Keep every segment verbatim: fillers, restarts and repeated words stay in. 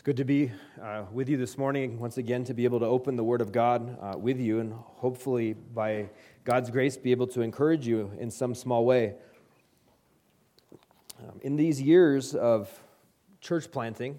It's good to be uh, with you this morning, once again, to be able to open the Word of God uh, with you and hopefully, by God's grace, be able to encourage you in some small way. Um, in these years of church planting,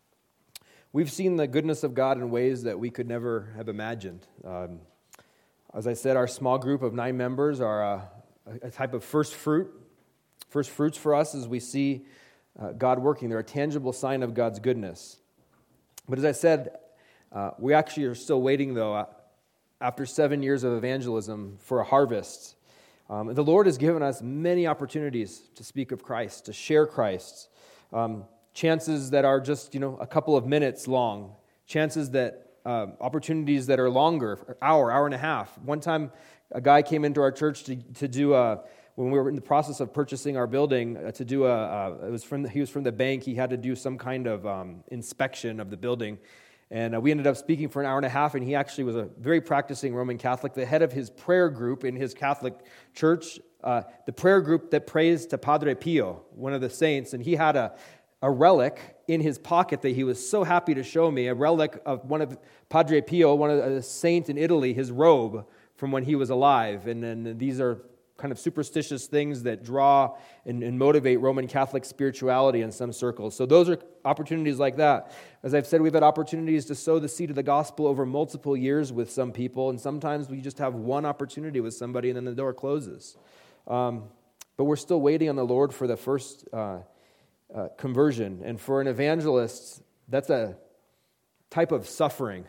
we've seen the goodness of God in ways that we could never have imagined. Um, as I said, our small group of nine members are a, a type of first fruit, first fruits for us as we see Uh, God working. They're a tangible sign of God's goodness. But as I said, uh, we actually are still waiting, though, uh, after seven years of evangelism, for a harvest. Um, the Lord has given us many opportunities to speak of Christ, to share Christ. Um, chances that are just, you know, a couple of minutes long. Chances that, uh, opportunities that are longer, hour, hour and a half. One time, a guy came into our church to, to do a when we were in the process of purchasing our building, uh, to do a, uh, it was from the, he was from the bank, he had to do some kind of um, inspection of the building, and uh, we ended up speaking for an hour and a half, and he actually was a very practicing Roman Catholic, the head of his prayer group in his Catholic church, uh, the prayer group that prays to Padre Pio, one of the saints, and he had a, a relic in his pocket that he was so happy to show me, a relic of one of Padre Pio, one of the saints in Italy, his robe from when he was alive, and then these are kind of superstitious things that draw and, and motivate Roman Catholic spirituality in some circles. So those are opportunities like that. As I've said, we've had opportunities to sow the seed of the gospel over multiple years with some people, and sometimes we just have one opportunity with somebody and then the door closes. Um, but we're still waiting on the Lord for the first uh, uh, conversion. And for an evangelist, that's a type of suffering,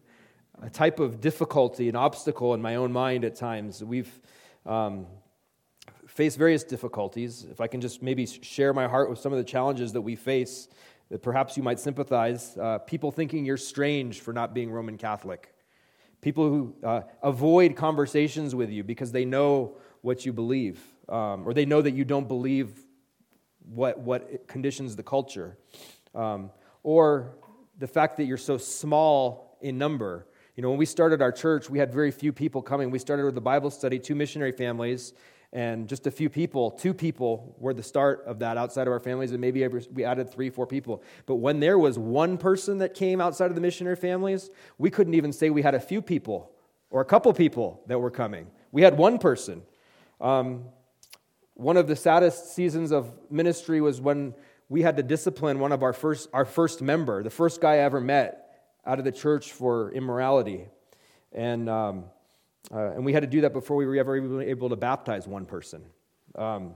a type of difficulty, an obstacle in my own mind at times. We've um, face various difficulties. If I can just maybe share my heart with some of the challenges that we face, that perhaps you might sympathize. Uh, people thinking you're strange for not being Roman Catholic. People who uh, avoid conversations with you because they know what you believe, um, or they know that you don't believe what what conditions the culture, um, or the fact that you're so small in number. You know, when we started our church, we had very few people coming. We started with the Bible study, two missionary families, and just a few people. Two people were the start of that outside of our families, and maybe we added three, four people. But when there was one person that came outside of the missionary families, we couldn't even say we had a few people or a couple people that were coming. We had one person. Um, one of the saddest seasons of ministry was when we had to discipline one of our first our first member, the first guy I ever met out of the church for immorality. And um, uh, and we had to do that before we were ever even able to baptize one person. Um,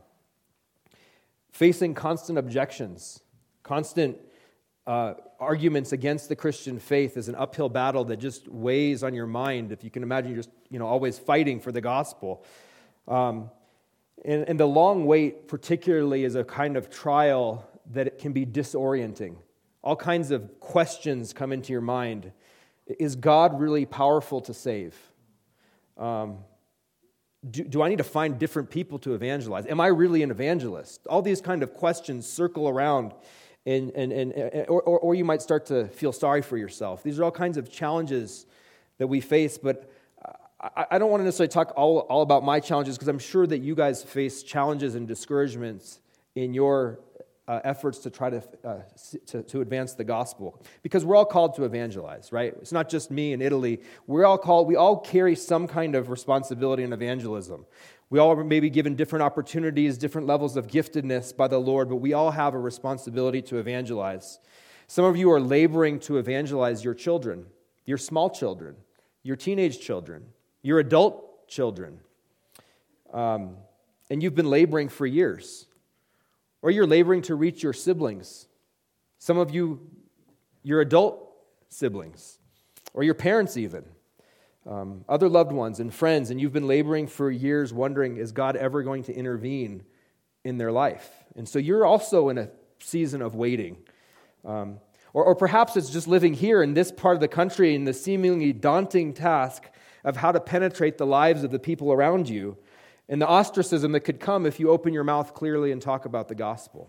facing constant objections, constant uh, arguments against the Christian faith is an uphill battle that just weighs on your mind. If you can imagine, you're just you know always fighting for the gospel. Um, and, and the long wait particularly is a kind of trial that it can be disorienting. All kinds of questions come into your mind. Is God really powerful to save? Um, do, do I need to find different people to evangelize? Am I really an evangelist? All these kind of questions circle around, and, and, and, or, or, or you might start to feel sorry for yourself. These are all kinds of challenges that we face, but I, I don't want to necessarily talk all, all about my challenges, because I'm sure that you guys face challenges and discouragements in your Uh, efforts to try to, uh, to to advance the gospel, because we're all called to evangelize, right? It's not just me in Italy. We're all called. We all carry some kind of responsibility in evangelism. We all may be given different opportunities, different levels of giftedness by the Lord, but we all have a responsibility to evangelize. Some of you are laboring to evangelize your children, your small children, your teenage children, your adult children, um, and you've been laboring for years. Or you're laboring to reach your siblings. Some of you, your adult siblings, or your parents even, um, other loved ones and friends, and you've been laboring for years wondering, is God ever going to intervene in their life? And so you're also in a season of waiting. Um, or, or perhaps it's just living here in this part of the country in the seemingly daunting task of how to penetrate the lives of the people around you, and the ostracism that could come if you open your mouth clearly and talk about the gospel.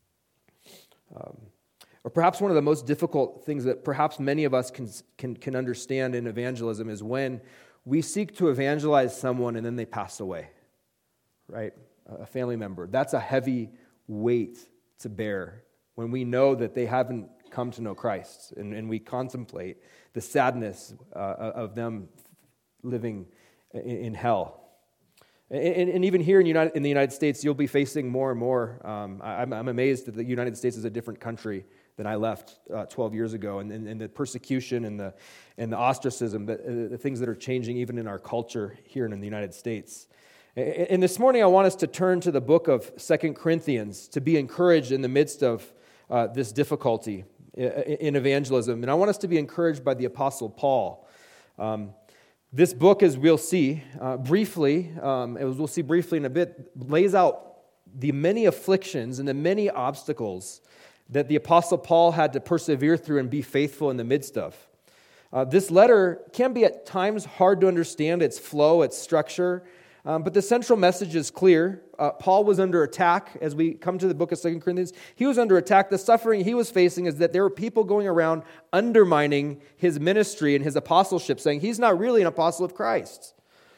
Um, or perhaps one of the most difficult things that perhaps many of us can, can, can understand in evangelism is when we seek to evangelize someone and then they pass away, right? A family member. That's a heavy weight to bear when we know that they haven't come to know Christ, and, and we contemplate the sadness uh, of them living in, in hell. And, and even here in, United, in the United States, you'll be facing more and more. Um, I, I'm, I'm amazed that the United States is a different country than I left uh, twelve years ago, and, and, and the persecution and the and the ostracism, the, uh, the things that are changing even in our culture here in the United States. And, and this morning I want us to turn to the book of Second Corinthians to be encouraged in the midst of uh, this difficulty in evangelism. And I want us to be encouraged by the Apostle Paul. Um, this book, as we'll see uh, briefly, um, as we'll see briefly in a bit, lays out the many afflictions and the many obstacles that the Apostle Paul had to persevere through and be faithful in the midst of. Uh, this letter can be at times hard to understand, its flow, its structure, um, but the central message is clear. Uh, Paul was under attack as we come to the book of Second Corinthians. He was under attack. The suffering he was facing is that there were people going around undermining his ministry and his apostleship, saying he's not really an apostle of Christ.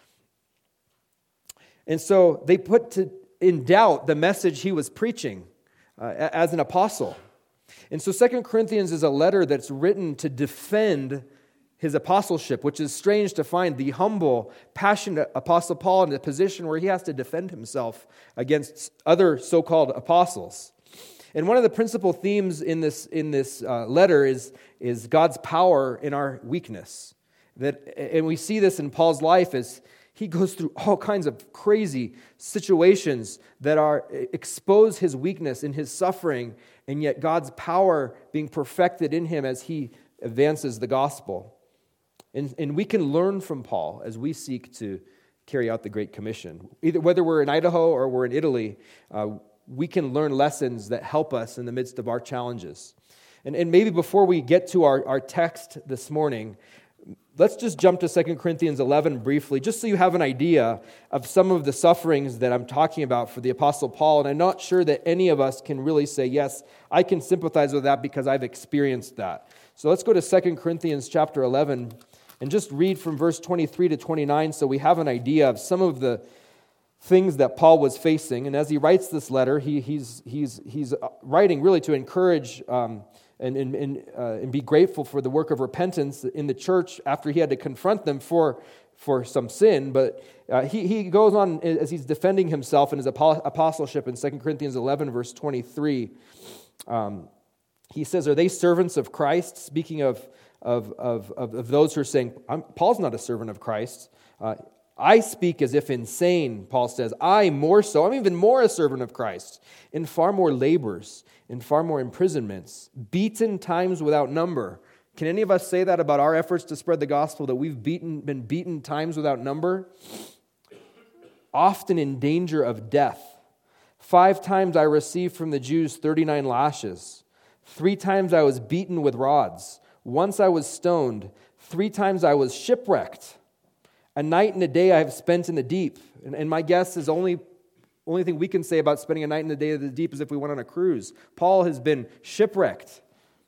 And so they put to, in doubt the message he was preaching Uh, as an apostle. And so Second Corinthians is a letter that's written to defend his apostleship, which is strange to find the humble, passionate Apostle Paul in a position where he has to defend himself against other so-called apostles. And one of the principal themes in this in this uh, letter is, is God's power in our weakness. That, and we see this in Paul's life as he goes through all kinds of crazy situations that are expose his weakness and his suffering, and yet God's power being perfected in him as he advances the gospel. And, and we can learn from Paul as we seek to carry out the Great Commission. Either whether we're in Idaho or we're in Italy, uh, we can learn lessons that help us in the midst of our challenges. And, and maybe before we get to our, our text this morning, let's just jump to Second Corinthians eleven briefly, just so you have an idea of some of the sufferings that I'm talking about for the Apostle Paul. And I'm not sure that any of us can really say, yes, I can sympathize with that because I've experienced that. So let's go to Second Corinthians chapter eleven and just read from verse twenty-three to twenty-nine so we have an idea of some of the things that Paul was facing. And as he writes this letter, he, he's, he's, he's writing really to encourage um, and, and, and, uh, and be grateful for the work of repentance in the church after he had to confront them for, for some sin. But uh, he, he goes on as he's defending himself in his apostleship in Second Corinthians eleven, verse twenty-three. Um, he says, are they servants of Christ? Speaking of, of, of, of, of those who are saying, I'm, Paul's not a servant of Christ. Uh, I speak as if insane, Paul says. I more so, I'm even more a servant of Christ, in far more labors, in far more imprisonments, beaten times without number. Can any of us say that about our efforts to spread the gospel, that we've beaten, been beaten times without number? Often in danger of death. Five times I received from the Jews thirty-nine lashes. Three times I was beaten with rods. Once I was stoned. Three times I was shipwrecked. A night and a day I have spent in the deep. And, and my guess is only only thing we can say about spending a night and a day in the deep is if we went on a cruise. Paul has been shipwrecked.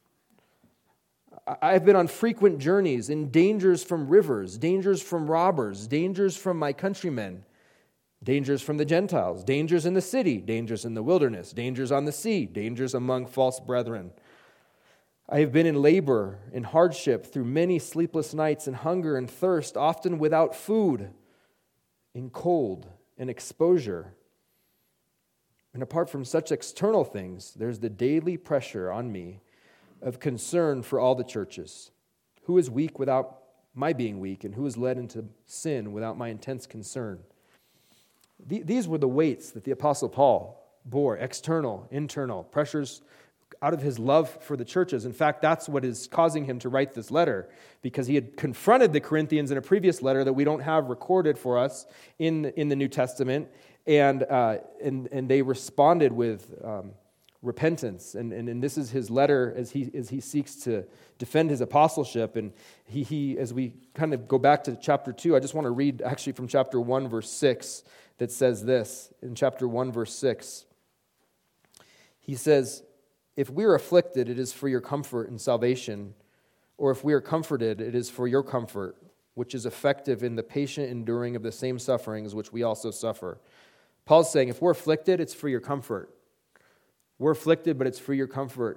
I've been on frequent journeys in dangers from rivers, dangers from robbers, dangers from my countrymen, dangers from the Gentiles, dangers in the city, dangers in the wilderness, dangers on the sea, dangers among false brethren. I have been in labor, in hardship, through many sleepless nights, in hunger and thirst, often without food, in cold and exposure. And apart from such external things, there's the daily pressure on me of concern for all the churches. Who is weak without my being weak, and who is led into sin without my intense concern? These were the weights that the Apostle Paul bore, external, internal, pressures out of his love for the churches. In fact, that's what is causing him to write this letter, because he had confronted the Corinthians in a previous letter that we don't have recorded for us in, in the New Testament, and uh, and and they responded with um, repentance. And, and and this is his letter as he as he seeks to defend his apostleship. And he he as we kind of go back to chapter two, I just want to read actually from chapter one, verse six, that says this. In chapter one, verse six, he says, if we are afflicted, it is for your comfort and salvation, or if we are comforted, it is for your comfort, which is effective in the patient enduring of the same sufferings which we also suffer. Paul's saying, if we're afflicted, it's for your comfort. We're afflicted, but it's for your comfort.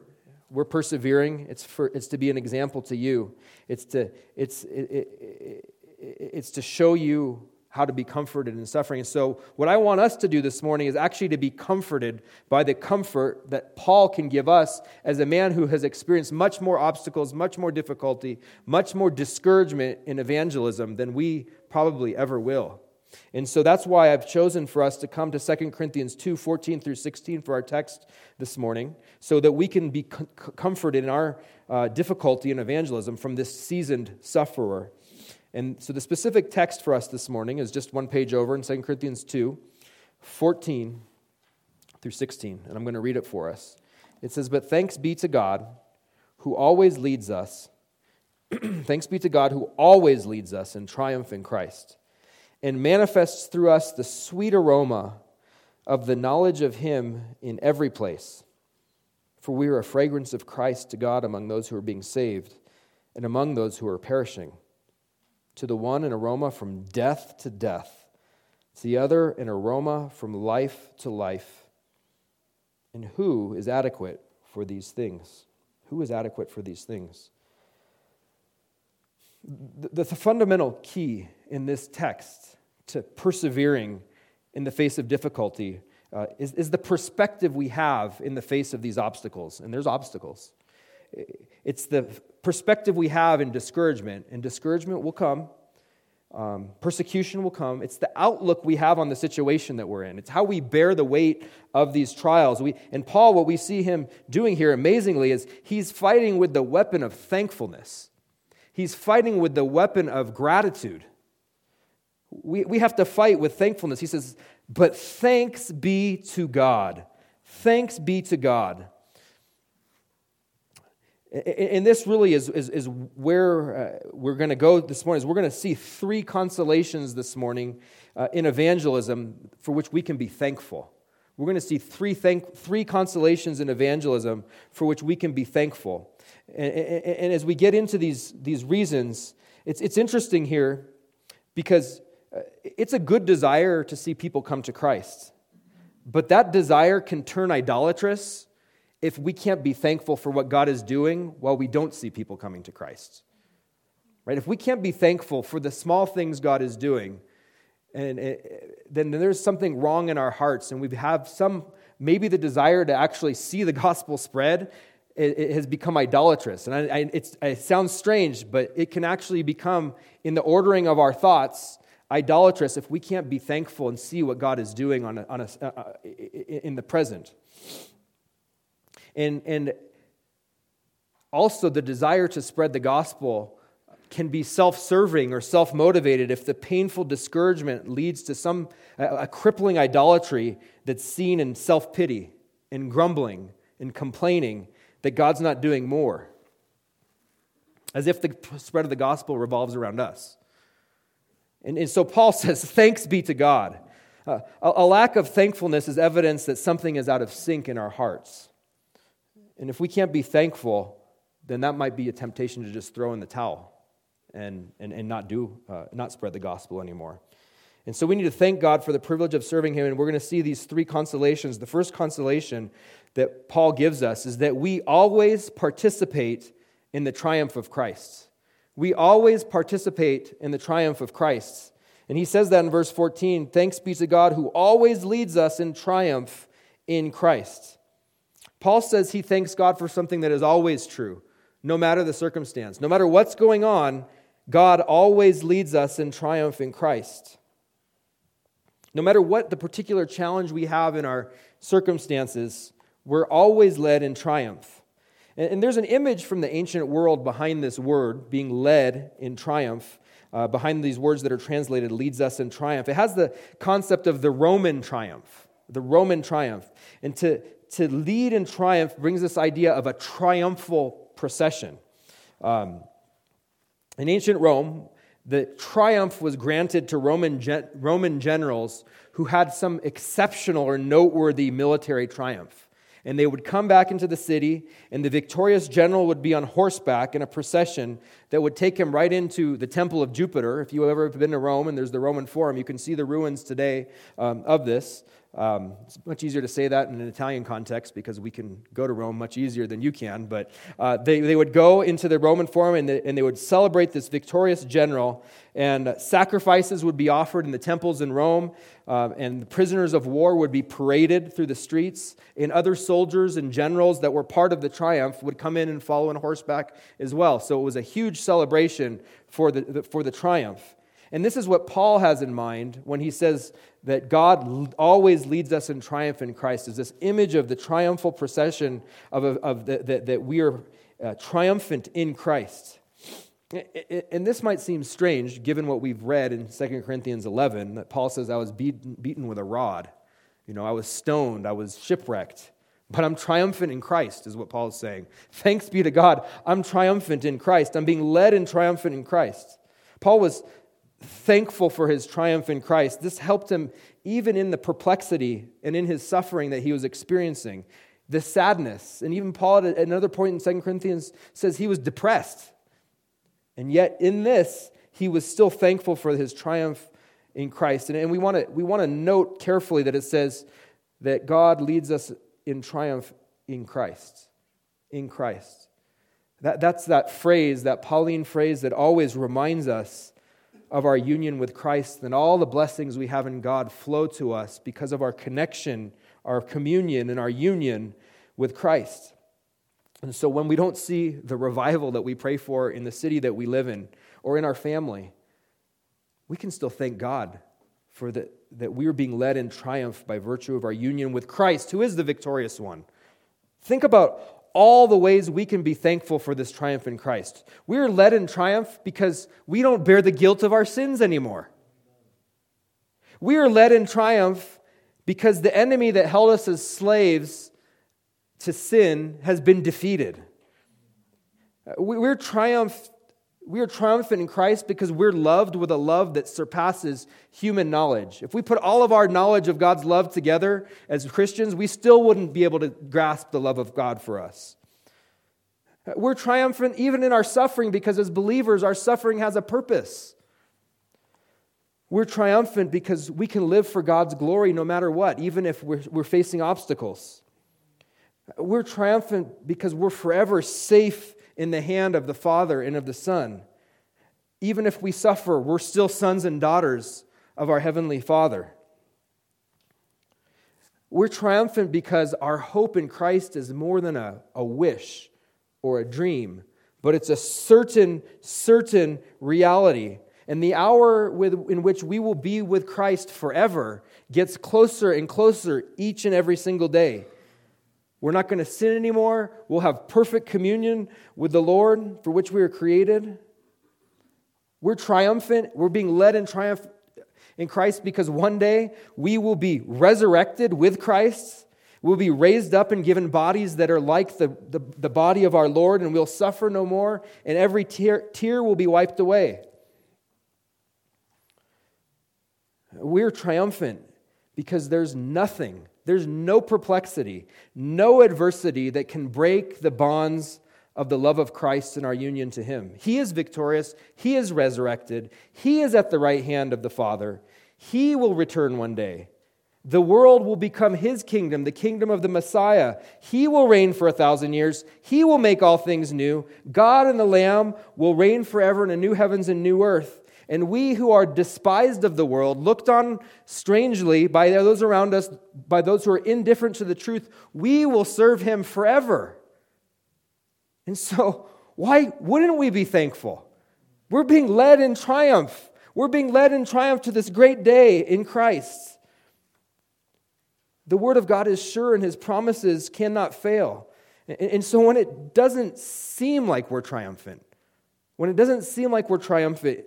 we're persevering. It's for it's to be an example to you. It's to it's it, it, it, it's to show you how to be comforted in suffering. And so what I want us to do this morning is actually to be comforted by the comfort that Paul can give us as a man who has experienced much more obstacles, much more difficulty, much more discouragement in evangelism than we probably ever will. And so that's why I've chosen for us to come to Second Corinthians two, fourteen through sixteen for our text this morning, so that we can be com- comforted in our uh, difficulty in evangelism from this seasoned sufferer. And so the specific text for us this morning is just one page over in Second Corinthians two, fourteen through sixteen. And I'm going to read it for us. It says, "But thanks be to God who always leads us. Thanks be to God who always leads us in triumph in Christ, and manifests through us the sweet aroma of the knowledge of Him in every place. For we are a fragrance of Christ to God among those who are being saved and among those who are perishing. To the one, an aroma from death to death. To the other, an aroma from life to life. And who is adequate for these things?" Who is adequate for these things? The, the fundamental key in this text to persevering in the face of difficulty uh, is, is the perspective we have in the face of these obstacles. And there's obstacles. It's the perspective we have in discouragement, and discouragement will come. Um, persecution will come. It's the outlook we have on the situation that we're in. It's how we bear the weight of these trials. We, and Paul, what we see him doing here amazingly is he's fighting with the weapon of thankfulness. He's fighting with the weapon of gratitude. We, we have to fight with thankfulness. He says, "But thanks be to God." Thanks be to God. And this really is, is, is where uh, we're going to go this morning. Is we're going to see three consolations this morning uh, in evangelism for which we can be thankful. We're going to see three thank, three consolations in evangelism for which we can be thankful. And, and, and as we get into these, these reasons, it's, it's interesting here because uh, it's a good desire to see people come to Christ. But that desire can turn idolatrous if we can't be thankful for what God is doing while we don't see people coming to Christ. Right? If we can't be thankful for the small things God is doing, and it, then there's something wrong in our hearts, and we have some, maybe the desire to actually see the gospel spread, it, it has become idolatrous. And I, I, it's, it sounds strange, but it can actually become, in the ordering of our thoughts, idolatrous if we can't be thankful and see what God is doing on a, on a, uh, in the present. And, and also the desire to spread the gospel can be self-serving or self-motivated if the painful discouragement leads to some a, a crippling idolatry that's seen in self-pity and grumbling and complaining that God's not doing more, as if the spread of the gospel revolves around us. And, and so Paul says, thanks be to God. Uh, a, a lack of thankfulness is evidence that something is out of sync in our hearts. And if we can't be thankful, then that might be a temptation to just throw in the towel and, and, and not do, uh, not spread the gospel anymore. And so we need to thank God for the privilege of serving Him, and we're going to see these three consolations. The first consolation that Paul gives us is that we always participate in the triumph of Christ. We always participate in the triumph of Christ. And he says that in verse fourteen, "Thanks be to God who always leads us in triumph in Christ." Paul says he thanks God for something that is always true, no matter the circumstance. No matter what's going on, God always leads us in triumph in Christ. No matter what the particular challenge we have in our circumstances, we're always led in triumph. And, and there's an image from the ancient world behind this word, being led in triumph, uh, behind these words that are translated, leads us in triumph. It has the concept of the Roman triumph, the Roman triumph. And to To lead in triumph brings this idea of a triumphal procession. Um, in ancient Rome, the triumph was granted to Roman gen- Roman generals who had some exceptional or noteworthy military triumph. And they would come back into the city, and the victorious general would be on horseback in a procession that would take him right into the Temple of Jupiter. If you've ever been to Rome and there's the Roman Forum, you can see the ruins today um, of this. Um, it's much easier to say that in an Italian context because we can go to Rome much easier than you can. But uh, they, they would go into the Roman Forum and they, and they would celebrate this victorious general, and uh, sacrifices would be offered in the temples in Rome, uh, and the prisoners of war would be paraded through the streets, and other soldiers and generals that were part of the triumph would come in and follow on horseback as well. So it was a huge celebration for the, the for the triumph. And this is what Paul has in mind when he says that God always leads us in triumph in Christ, is this image of the triumphal procession of, of, of the, that, that we are uh, triumphant in Christ. And this might seem strange given what we've read in Second Corinthians eleven, that Paul says, I was beaten, beaten with a rod. You know, I was stoned, I was shipwrecked. But I'm triumphant in Christ, is what Paul is saying. Thanks be to God, I'm triumphant in Christ. I'm being led in triumphant in Christ. Paul was thankful for his triumph in Christ. This helped him even in the perplexity and in his suffering that he was experiencing, the sadness. And even Paul at another point in Second Corinthians says he was depressed. And yet in this, he was still thankful for his triumph in Christ. And, and we want to we want to note carefully that it says that God leads us in triumph in Christ. In Christ. That, that's that phrase, that Pauline phrase that always reminds us of our union with Christ, and all the blessings we have in God flow to us because of our connection, our communion, and our union with Christ. And so when we don't see the revival that we pray for in the city that we live in or in our family, we can still thank God for the, that we are being led in triumph by virtue of our union with Christ, who is the victorious one. Think about all the ways we can be thankful for this triumph in Christ. We are led in triumph because we don't bear the guilt of our sins anymore. We are led in triumph because the enemy that held us as slaves to sin has been defeated. We're triumph, we are triumphant in Christ because we're loved with a love that surpasses human knowledge. If we put all of our knowledge of God's love together as Christians, we still wouldn't be able to grasp the love of God for us. We're triumphant even in our suffering because as believers, our suffering has a purpose. We're triumphant because we can live for God's glory no matter what, even if we're, we're facing obstacles. We're triumphant because we're forever safe in the hand of the Father and of the Son. Even if we suffer, we're still sons and daughters of our Heavenly Father. We're triumphant because our hope in Christ is more than a, a wish or a dream, but it's a certain, certain reality. And the hour with, in which we will be with Christ forever gets closer and closer each and every single day. We're not going to sin anymore. We'll have perfect communion with the Lord for which we were created. We're triumphant. We're being led in triumph in Christ because one day we will be resurrected with Christ. We'll be raised up and given bodies that are like the, the, the body of our Lord, and we'll suffer no more, and every tear, tear will be wiped away. We're triumphant because there's nothing There's no perplexity, no adversity that can break the bonds of the love of Christ and our union to Him. He is victorious. He is resurrected. He is at the right hand of the Father. He will return one day. The world will become His kingdom, the kingdom of the Messiah. He will reign for a thousand years. He will make all things new. God and the Lamb will reign forever in a new heavens and new earth. And we who are despised of the world, looked on strangely by those around us, by those who are indifferent to the truth, we will serve Him forever. And so, why wouldn't we be thankful? We're being led in triumph. We're being led in triumph to this great day in Christ. The Word of God is sure and His promises cannot fail. And so when it doesn't seem like we're triumphant, when it doesn't seem like we're triumphant,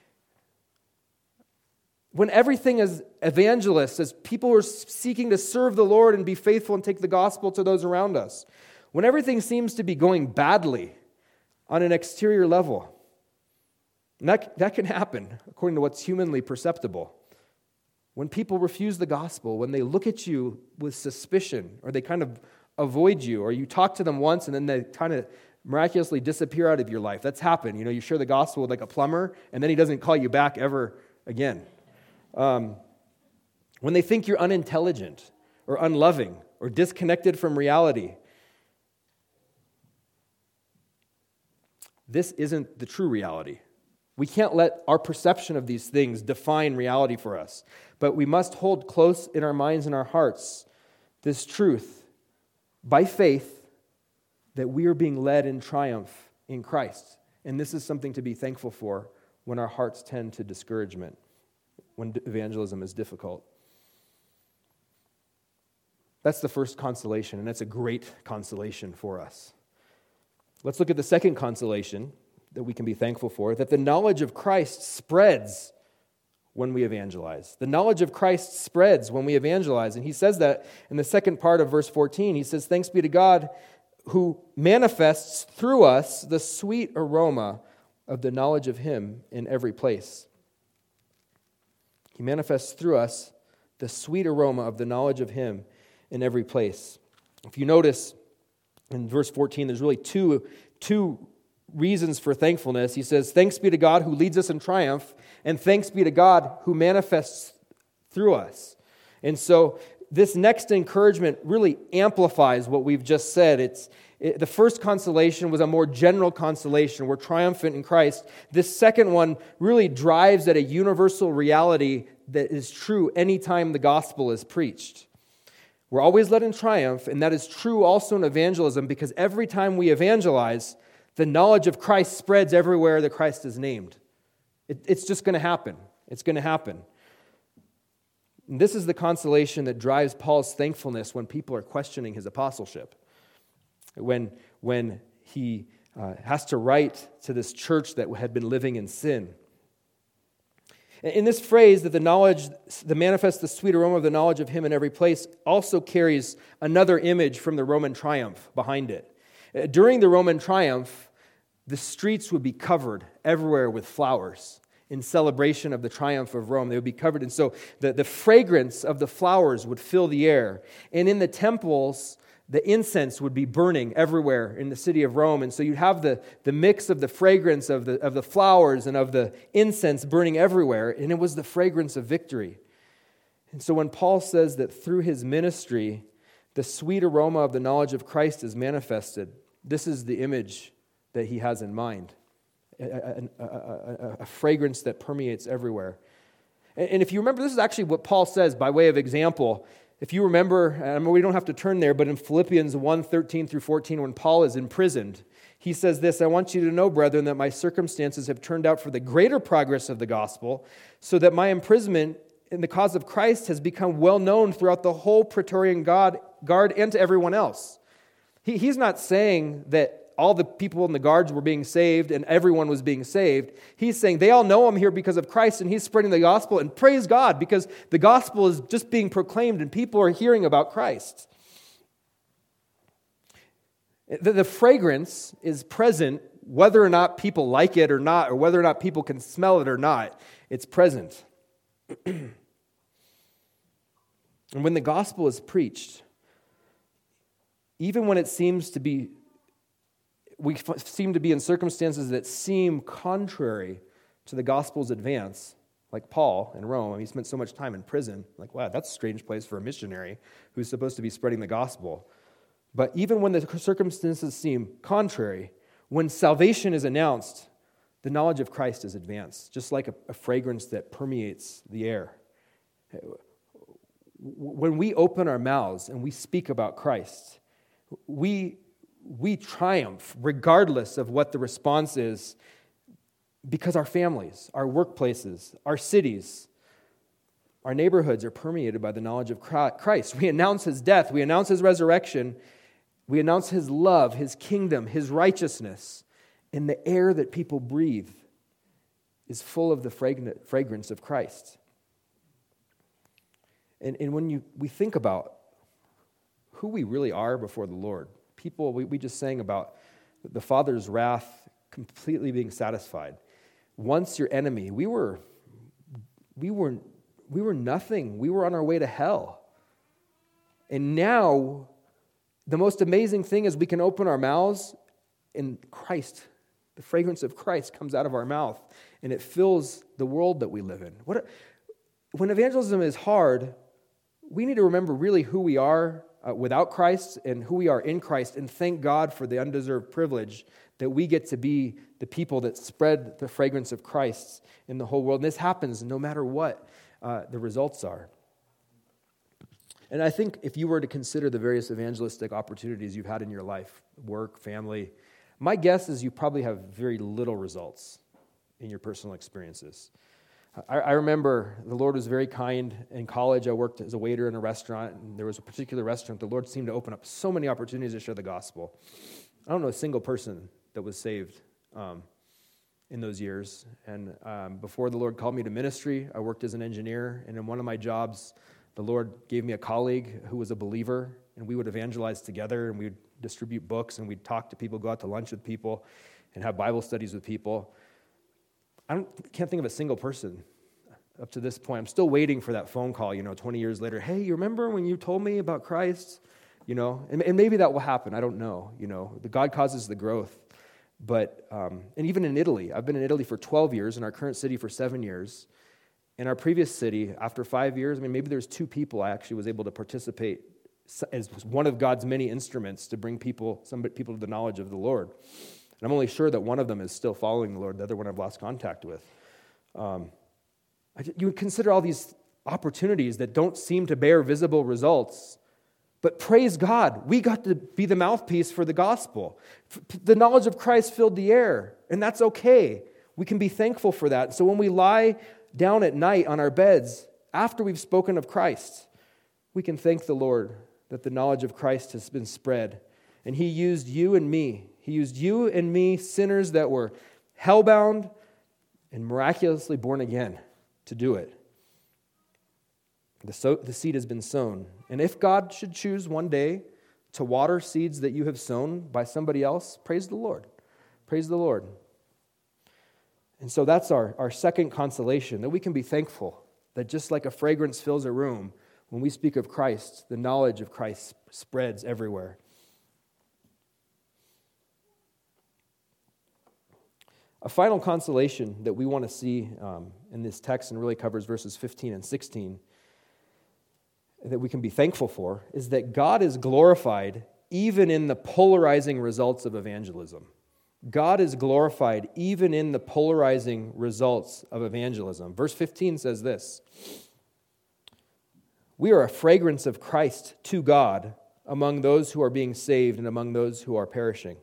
when everything is evangelists, as people who are seeking to serve the Lord and be faithful and take the gospel to those around us, when everything seems to be going badly on an exterior level, and that, that can happen according to what's humanly perceptible. When people refuse the gospel, when they look at you with suspicion, or they kind of avoid you, or you talk to them once and then they kind of miraculously disappear out of your life. That's happened. You know, you share the gospel with like a plumber, and then he doesn't call you back ever again. Um, when they think you're unintelligent or unloving or disconnected from reality, this isn't the true reality. We can't let our perception of these things define reality for us, but we must hold close in our minds and our hearts this truth by faith that we are being led in triumph in Christ. And this is something to be thankful for when our hearts tend to discouragement, when evangelism is difficult. That's the first consolation, and that's a great consolation for us. Let's look at the second consolation that we can be thankful for, that the knowledge of Christ spreads when we evangelize. The knowledge of Christ spreads when we evangelize. And he says that in the second part of verse fourteen. He says, "Thanks be to God who manifests through us the sweet aroma of the knowledge of him in every place." He manifests through us the sweet aroma of the knowledge of him in every place. If you notice in verse fourteen, there's really two, two reasons for thankfulness. He says, "Thanks be to God who leads us in triumph, and thanks be to God who manifests through us." And so this next encouragement really amplifies what we've just said. It's it, the first consolation was a more general consolation. We're triumphant in Christ. This second one really drives at a universal reality that is true anytime the gospel is preached. We're always led in triumph, and that is true also in evangelism, because every time we evangelize, the knowledge of Christ spreads everywhere that Christ is named. It, it's just going to happen. It's going to happen. And this is the consolation that drives Paul's thankfulness when people are questioning his apostleship. When, when he uh, has to write to this church that had been living in sin. In this phrase, that the knowledge, the manifest the sweet aroma of the knowledge of him in every place, also carries another image from the Roman triumph behind it. During the Roman triumph, the streets would be covered everywhere with flowers in celebration of the triumph of Rome. They would be covered, and so the, the fragrance of the flowers would fill the air. And in the temples, the incense would be burning everywhere in the city of Rome. And so you'd have the, the mix of the fragrance of the, of the flowers and of the incense burning everywhere, and it was the fragrance of victory. And so when Paul says that through his ministry, the sweet aroma of the knowledge of Christ is manifested, this is the image that he has in mind. A, a, a, a, a fragrance that permeates everywhere. And, and if you remember, this is actually what Paul says by way of example. If you remember, I mean, we don't have to turn there, but in Philippians one, thirteen through fourteen, when Paul is imprisoned, he says this, "I want you to know, brethren, that my circumstances have turned out for the greater progress of the gospel, so that my imprisonment in the cause of Christ has become well known throughout the whole Praetorian guard and to everyone else." He, he's not saying that all the people in the guards were being saved and everyone was being saved. He's saying they all know I'm here because of Christ, and he's spreading the gospel, and praise God because the gospel is just being proclaimed and people are hearing about Christ. The, the fragrance is present whether or not people like it or not, or whether or not people can smell it or not. It's present. And when the gospel is preached, even when it seems to be we seem to be in circumstances that seem contrary to the gospel's advance, like Paul in Rome. I mean, he spent so much time in prison. Like, wow, that's a strange place for a missionary who's supposed to be spreading the gospel. But even when the circumstances seem contrary, when salvation is announced, the knowledge of Christ is advanced, just like a, a fragrance that permeates the air. When we open our mouths and we speak about Christ, we We triumph regardless of what the response is, because our families, our workplaces, our cities, our neighborhoods are permeated by the knowledge of Christ. We announce his death, we announce his resurrection, we announce his love, his kingdom, his righteousness, and the air that people breathe is full of the fragrance of Christ. And, and when you we think about who we really are before the Lord, people, we, we just sang about the Father's wrath completely being satisfied. Once your enemy, we were, we were, we were nothing. We were on our way to hell. And now, the most amazing thing is we can open our mouths and Christ, the fragrance of Christ comes out of our mouth, and it fills the world that we live in. What, when evangelism is hard, we need to remember really who we are uh, without Christ and who we are in Christ, and thank God for the undeserved privilege that we get to be the people that spread the fragrance of Christ in the whole world. And this happens no matter what uh, the results are. And I think if you were to consider the various evangelistic opportunities you've had in your life, work, family, my guess is you probably have very little results in your personal experiences. I, I remember the Lord was very kind. In college, I worked as a waiter in a restaurant, and there was a particular restaurant the Lord seemed to open up so many opportunities to share the gospel. I don't know a single person that was saved um, in those years. And um, before the Lord called me to ministry, I worked as an engineer, and in one of my jobs, the Lord gave me a colleague who was a believer, and we would evangelize together, and we'd distribute books, and we'd talk to people, go out to lunch with people, and have Bible studies with people. I don't, can't think of a single person up to this point. I'm still waiting for that phone call, you know, twenty years later. Hey, you remember when you told me about Christ? You know, and, and maybe that will happen. I don't know. You know, the God causes the growth. But, um, and even in Italy, I've been in Italy for twelve years, in our current city for seven years. In our previous city, after five years, I mean, maybe there's two people I actually was able to participate as one of God's many instruments to bring people, some people to the knowledge of the Lord. And I'm only sure that one of them is still following the Lord, the other one I've lost contact with. Um, I, you would consider all these opportunities that don't seem to bear visible results, but praise God, we got to be the mouthpiece for the gospel. The knowledge of Christ filled the air, and that's okay. We can be thankful for that. So when we lie down at night on our beds, after we've spoken of Christ, we can thank the Lord that the knowledge of Christ has been spread. And He used you and me. He used you and me, sinners that were hellbound and miraculously born again, to do it. The, so, the seed has been sown. And if God should choose one day to water seeds that you have sown by somebody else, praise the Lord. Praise the Lord. And so that's our, our second consolation, that we can be thankful that just like a fragrance fills a room, when we speak of Christ, the knowledge of Christ spreads everywhere. A final consolation that we want to see um, in this text, and really covers verses fifteen and sixteen, that we can be thankful for, is that God is glorified even in the polarizing results of evangelism. God is glorified even in the polarizing results of evangelism. Verse fifteen says this: we are a fragrance of Christ to God among those who are being saved and among those who are perishing.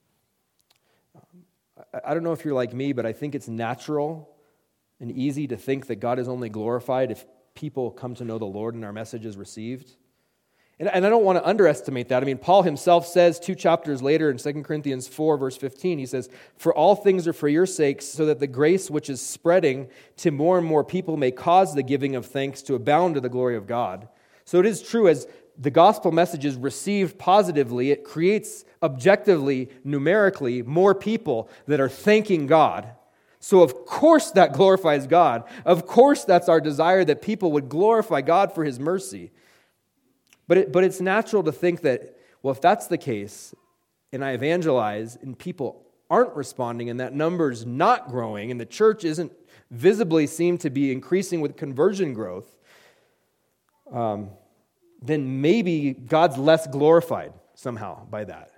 I don't know if you're like me, but I think it's natural and easy to think that God is only glorified if people come to know the Lord and our message is received. And, and I don't want to underestimate that. I mean, Paul himself says two chapters later in Second Corinthians four, verse fifteen, he says, "For all things are for your sakes, so that the grace which is spreading to more and more people may cause the giving of thanks to abound to the glory of God." So it is true, as the gospel message is received positively, it creates objectively, numerically, more people that are thanking God. So of course that glorifies God. Of course that's our desire, that people would glorify God for His mercy. But it, but it's natural to think that, well, if that's the case, and I evangelize, and people aren't responding, and that number's not growing, and the church isn't visibly seem to be increasing with conversion growth, um, then maybe God's less glorified somehow by that.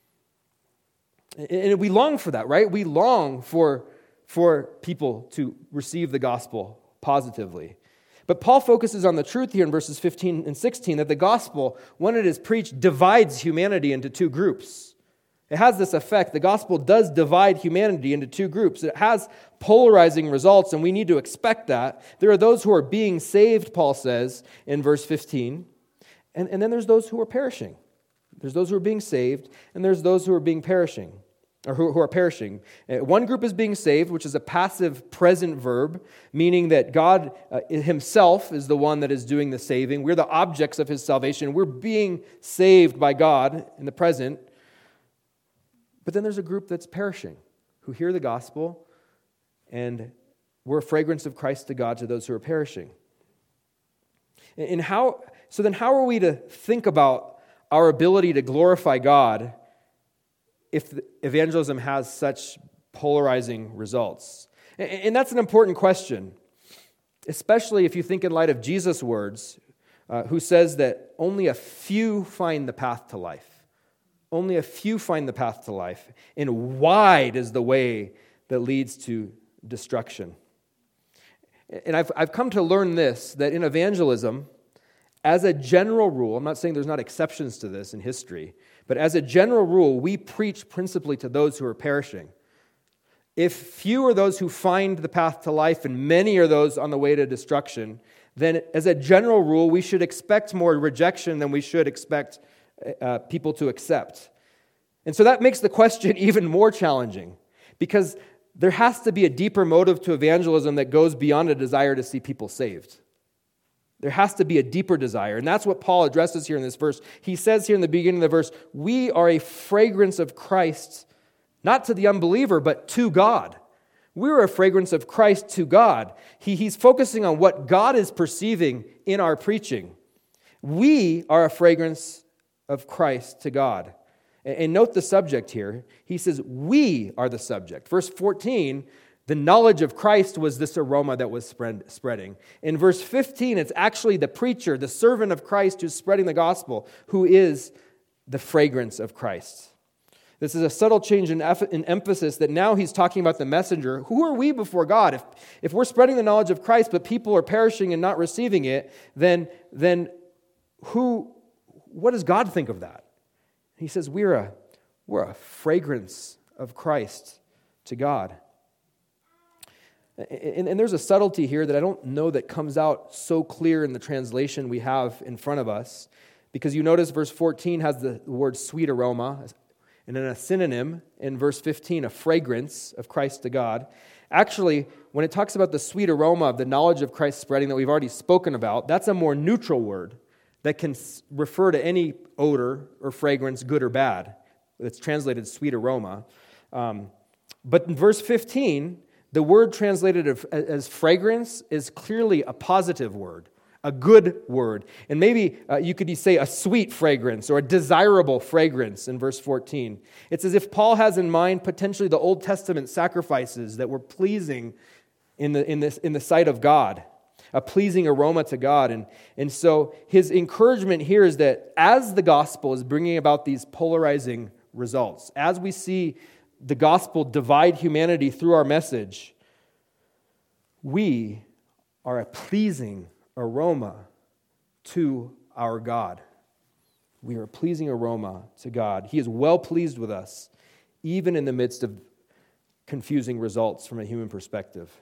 And we long for that, right? We long for, for people to receive the gospel positively. But Paul focuses on the truth here in verses fifteen and sixteen, that the gospel, when it is preached, divides humanity into two groups. It has this effect. The gospel does divide humanity into two groups. It has polarizing results, and we need to expect that. There are those who are being saved, Paul says in verse fifteen, and, and then there's those who are perishing. There's those who are being saved, and there's those who are being perishing. Or who, who are perishing. One group is being saved, which is a passive present verb, meaning that God uh, Himself is the one that is doing the saving. We're the objects of His salvation. We're being saved by God in the present. But then there's a group that's perishing, who hear the gospel, and we're a fragrance of Christ to God to those who are perishing. And how? So then how are we to think about our ability to glorify God if evangelism has such polarizing results? And that's an important question, especially if you think in light of Jesus' words, uh, who says that only a few find the path to life. Only a few find the path to life, and wide is the way that leads to destruction. And I've, I've come to learn this, that in evangelism, as a general rule, I'm not saying there's not exceptions to this in history, but as a general rule, we preach principally to those who are perishing. If few are those who find the path to life and many are those on the way to destruction, then as a general rule, we should expect more rejection than we should expect uh, people to accept. And so that makes the question even more challenging, because there has to be a deeper motive to evangelism that goes beyond a desire to see people saved. There has to be a deeper desire, and that's what Paul addresses here in this verse. He says here in the beginning of the verse, we are a fragrance of Christ, not to the unbeliever, but to God. We're a fragrance of Christ to God. He, he's focusing on what God is perceiving in our preaching. We are a fragrance of Christ to God. And, and note the subject here. He says, we are the subject. Verse fourteen, the knowledge of Christ was this aroma that was spread, spreading. In verse fifteen, it's actually the preacher, the servant of Christ who's spreading the gospel, who is the fragrance of Christ. This is a subtle change in, eff- in emphasis that now he's talking about the messenger. Who are we before God? If, if we're spreading the knowledge of Christ, but people are perishing and not receiving it, then, then who, what does God think of that? He says we're a, we're a fragrance of Christ to God. And, and there's a subtlety here that I don't know that comes out so clear in the translation we have in front of us, because you notice verse fourteen has the word sweet aroma, and then a synonym in verse fifteen, a fragrance of Christ to God. Actually, when it talks about the sweet aroma of the knowledge of Christ spreading that we've already spoken about, that's a more neutral word that can refer to any odor or fragrance, good or bad. It's translated sweet aroma. Um, but in verse fifteen, the word translated as fragrance is clearly a positive word, a good word. And maybe uh, you could say a sweet fragrance or a desirable fragrance in verse fourteen. It's as if Paul has in mind potentially the Old Testament sacrifices that were pleasing in the, in this, in the sight of God, a pleasing aroma to God. And, and so his encouragement here is that as the gospel is bringing about these polarizing results, as we see the gospel divide humanity through our message, we are a pleasing aroma to our God. We are a pleasing aroma to God. He is well pleased with us, even in the midst of confusing results from a human perspective.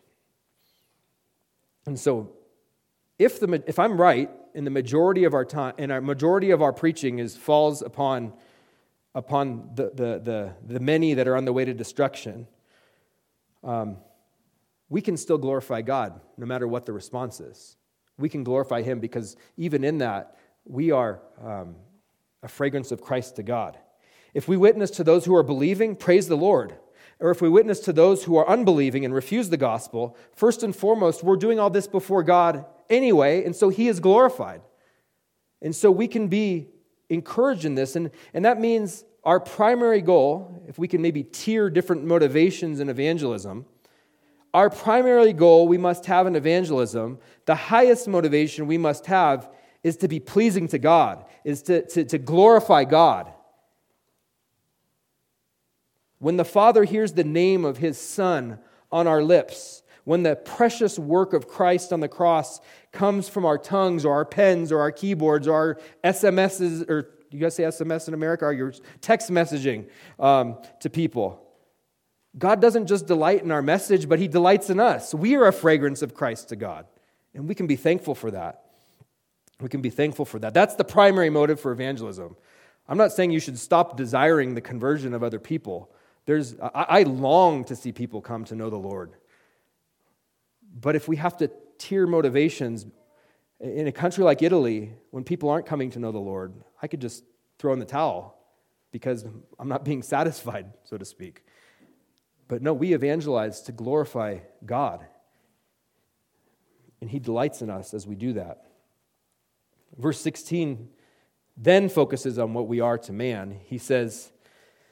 And so, if the if I'm right, in the majority of our time, and our majority of our preaching is falls upon upon the the the, the many that are on the way to destruction, um, we can still glorify God no matter what the response is. We can glorify Him because even in that, we are um, a fragrance of Christ to God. If we witness to those who are believing, praise the Lord. Or if we witness to those who are unbelieving and refuse the gospel, first and foremost, we're doing all this before God anyway, and so He is glorified. And so we can be encouraged in this, and, and that means our primary goal, if we can maybe tier different motivations in evangelism, our primary goal we must have in evangelism, the highest motivation we must have is to be pleasing to God, is to, to, to glorify God. When the Father hears the name of His Son on our lips, when the precious work of Christ on the cross comes from our tongues or our pens or our keyboards or our S M Ses, or do you guys say S M S in America, or your text messaging um, to people, God doesn't just delight in our message, but He delights in us. We are a fragrance of Christ to God, and we can be thankful for that. We can be thankful for that. That's the primary motive for evangelism. I'm not saying you should stop desiring the conversion of other people. There's, I, I long to see people come to know the Lord. But if we have to tier motivations, in a country like Italy, when people aren't coming to know the Lord, I could just throw in the towel because I'm not being satisfied, so to speak. But no, we evangelize to glorify God. And He delights in us as we do that. Verse sixteen then focuses on what we are to man. He says,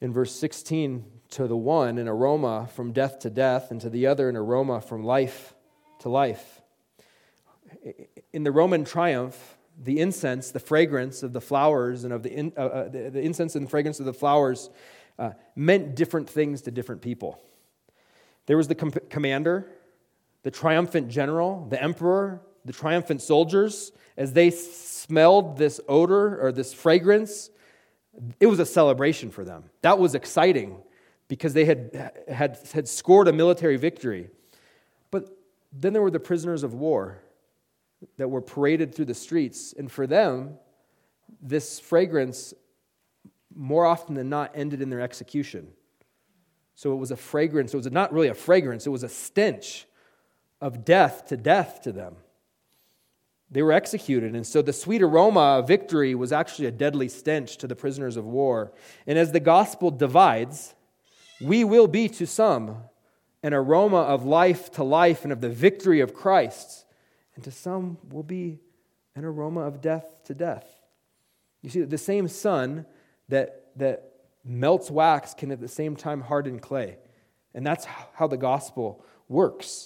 in verse sixteen, to the one an aroma from death to death, and to the other an aroma from life to life. In the Roman triumph, the incense, the fragrance of the flowers and of the, in, uh, uh, the, the incense and fragrance of the flowers uh, meant different things to different people. There was the com- commander, the triumphant general, the emperor, the triumphant soldiers. As they smelled this odor or this fragrance, it was a celebration for them. That was exciting because they had, had, had scored a military victory. But then there were the prisoners of war that were paraded through the streets. And for them, this fragrance, more often than not, ended in their execution. So it was a fragrance. It was not really a fragrance. It was a stench of death to death to them. They were executed. And so the sweet aroma of victory was actually a deadly stench to the prisoners of war. And as the gospel divides, we will be to some an aroma of life to life and of the victory of Christ. And to some will be an aroma of death to death. You see, the same sun that, that melts wax can at the same time harden clay. And that's how the gospel works.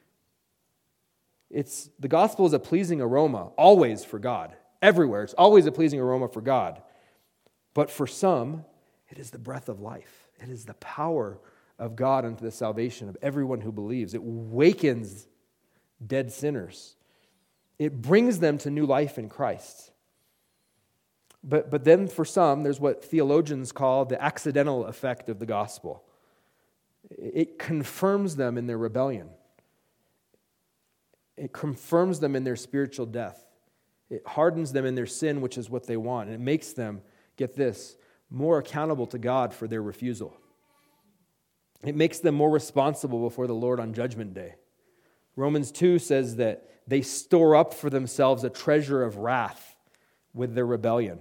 It's the gospel is a pleasing aroma, always for God. Everywhere, it's always a pleasing aroma for God. But for some, it is the breath of life. It is the power of God unto the salvation of everyone who believes. It wakens dead sinners. It brings them to new life in Christ. But, but then for some, there's what theologians call the accidental effect of the gospel. It confirms them in their rebellion. It confirms them in their spiritual death. It hardens them in their sin, which is what they want. And it makes them, get this, more accountable to God for their refusal. It makes them more responsible before the Lord on Judgment Day. Romans two says that they store up for themselves a treasure of wrath with their rebellion.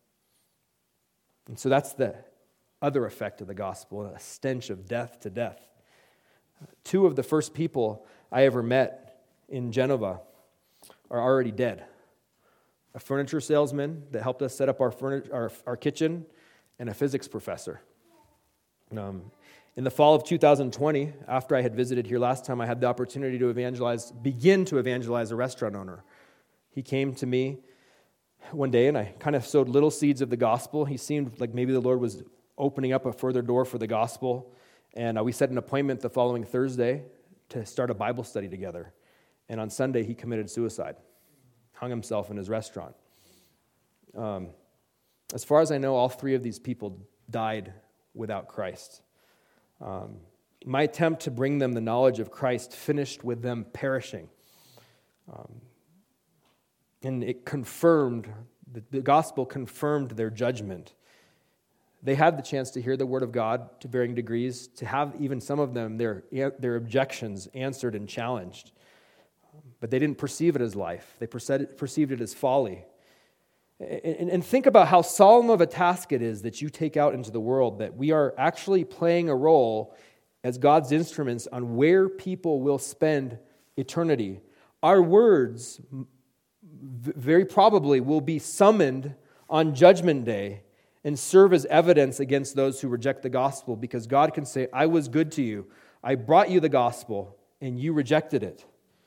And so that's the other effect of the gospel, a stench of death to death. Two of the first people I ever met in Genova are already dead. A furniture salesman that helped us set up our furniture, our, our kitchen, and a physics professor. Um, in the fall of two thousand twenty, after I had visited here last time, I had the opportunity to evangelize, begin to evangelize a restaurant owner. He came to me one day, and I kind of sowed little seeds of the gospel. He seemed like maybe the Lord was opening up a further door for the gospel, and uh, we set an appointment the following Thursday to start a Bible study together. And on Sunday, he committed suicide, hung himself in his restaurant. Um, as far as I know, all three of these people died without Christ. Um, my attempt to bring them the knowledge of Christ finished with them perishing. Um, and it confirmed, the, the gospel confirmed their judgment. They had the chance to hear the word of God to varying degrees, to have even some of them, their, their objections answered and challenged. But they didn't perceive it as life. They perceived it as folly. And think about how solemn of a task it is that you take out into the world, that we are actually playing a role as God's instruments on where people will spend eternity. Our words very probably will be summoned on Judgment Day and serve as evidence against those who reject the gospel, because God can say, I was good to you. I brought you the gospel, and you rejected it.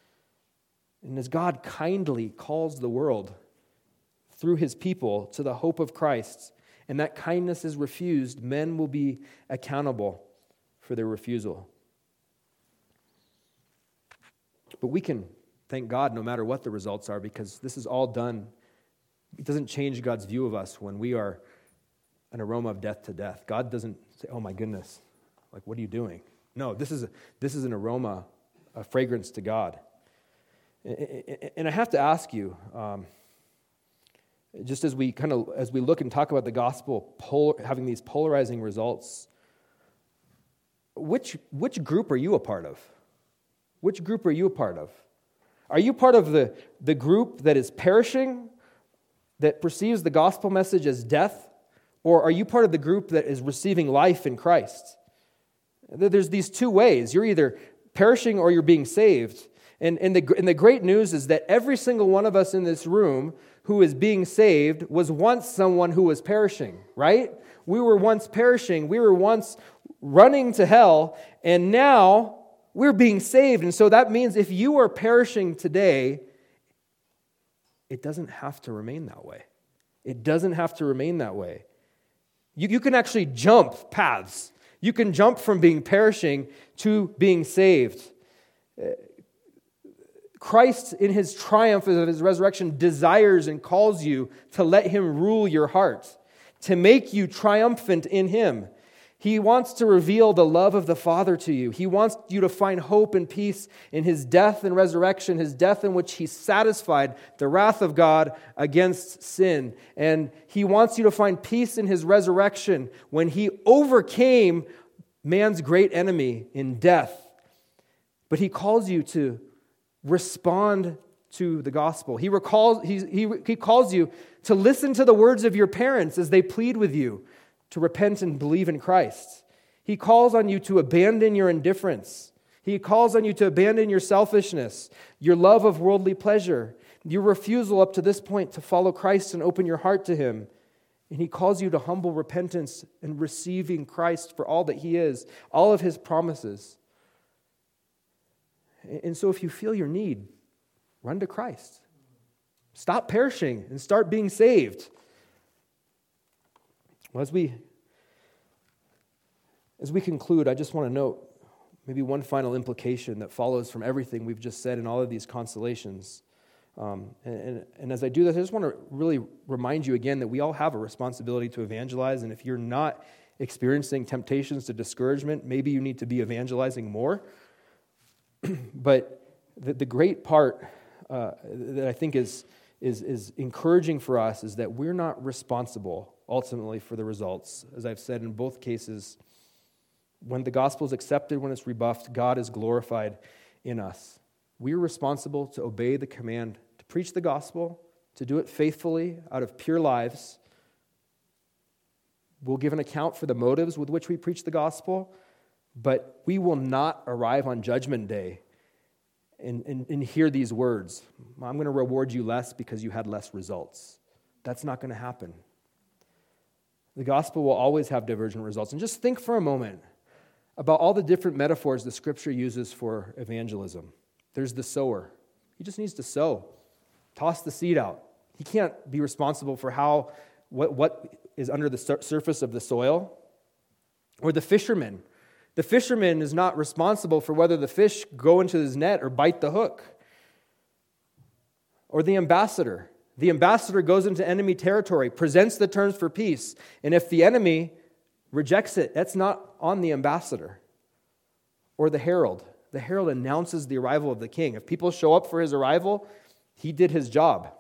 And as God kindly calls the world through his people to the hope of Christ, and that kindness is refused, men will be accountable for their refusal. But we can thank God no matter what the results are, because this is all done. It doesn't change God's view of us when we are an aroma of death to death. God doesn't say, oh my goodness, like what are you doing? No, this is a, this is an aroma, a fragrance to God. And I have to ask you, um, just as we kind of as we look and talk about the gospel polar, having these polarizing results, which which group are you a part of? Which group are you a part of? Are you part of the, the group that is perishing, that perceives the gospel message as death, or are you part of the group that is receiving life in Christ? There's these two ways. You're either perishing or you're being saved. And, and, the, and the great news is that every single one of us in this room who is being saved was once someone who was perishing, right? We were once perishing. We were once running to hell, and now we're being saved. And so that means if you are perishing today, it doesn't have to remain that way. It doesn't have to remain that way. You, you can actually jump paths. You can jump from being perishing to being saved. Christ, in his triumph of his resurrection, desires and calls you to let him rule your heart, to make you triumphant in him. He wants to reveal the love of the Father to you. He wants you to find hope and peace in his death and resurrection, his death in which he satisfied the wrath of God against sin. And he wants you to find peace in his resurrection when he overcame man's great enemy in death. But he calls you to respond to the gospel. He recalls, he, he, he calls you to listen to the words of your parents as they plead with you to repent and believe in Christ. He calls on you to abandon your indifference. He calls on you to abandon your selfishness, your love of worldly pleasure, your refusal up to this point to follow Christ and open your heart to him. And he calls you to humble repentance and receiving Christ for all that he is, all of his promises. And so if you feel your need, run to Christ. Stop perishing and start being saved. Well, as we, as we conclude, I just want to note maybe one final implication that follows from everything we've just said in all of these consolations. Um, and, and, and as I do this, I just want to really remind you again that we all have a responsibility to evangelize, and if you're not experiencing temptations to discouragement, maybe you need to be evangelizing more. But the, the great part uh, that I think is, is, is encouraging for us is that we're not responsible ultimately for the results. As I've said in both cases, when the gospel is accepted, when it's rebuffed, God is glorified in us. We are responsible to obey the command to preach the gospel, to do it faithfully out of pure lives. We'll give an account for the motives with which we preach the gospel, but we will not arrive on Judgment Day and, and, and hear these words, I'm going to reward you less because you had less results. That's not going to happen. The gospel will always have divergent results. And just think for a moment about all the different metaphors the Scripture uses for evangelism. There's the sower. He just needs to sow, toss the seed out. He can't be responsible for how what, what is under the sur- surface of the soil. Or the fisherman. The fisherman is not responsible for whether the fish go into his net or bite the hook. Or the ambassador. The ambassador goes into enemy territory, presents the terms for peace, and if the enemy rejects it, that's not on the ambassador. Or the herald. The herald announces the arrival of the king. If people show up for his arrival, he did his job.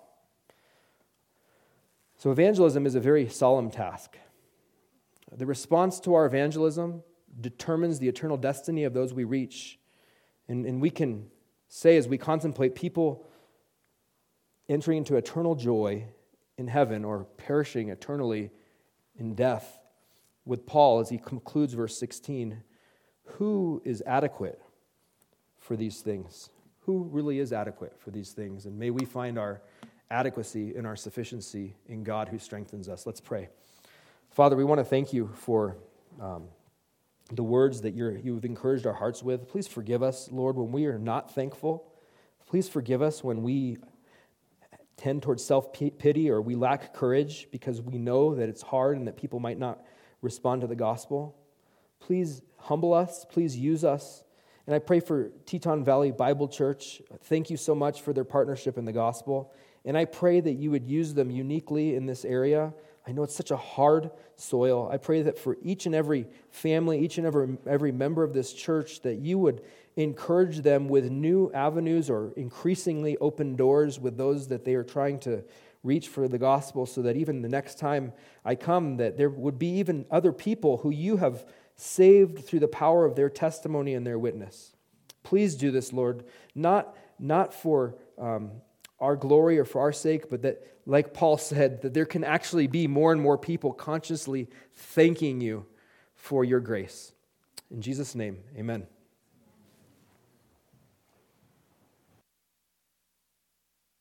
So evangelism is a very solemn task. The response to our evangelism determines the eternal destiny of those we reach. And, and we can say as we contemplate people entering into eternal joy in heaven or perishing eternally in death, with Paul as he concludes verse sixteen, who is adequate for these things? Who really is adequate for these things? And may we find our adequacy and our sufficiency in God who strengthens us. Let's pray. Father, we want to thank you for um, the words that you're, you've encouraged our hearts with. Please forgive us, Lord, when we are not thankful. Please forgive us when we tend towards self-pity or we lack courage because we know that it's hard and that people might not respond to the gospel. Please humble us. Please use us. And I pray for Teton Valley Bible Church. Thank you so much for their partnership in the gospel. And I pray that you would use them uniquely in this area. I know it's such a hard soil. I pray that for each and every family, each and every, every member of this church, that you would encourage them with new avenues or increasingly open doors with those that they are trying to reach for the gospel, so that even the next time I come, that there would be even other people who you have saved through the power of their testimony and their witness. Please do this, Lord, not, not for um, our glory or for our sake, but that, like Paul said, that there can actually be more and more people consciously thanking you for your grace. In Jesus' name, amen.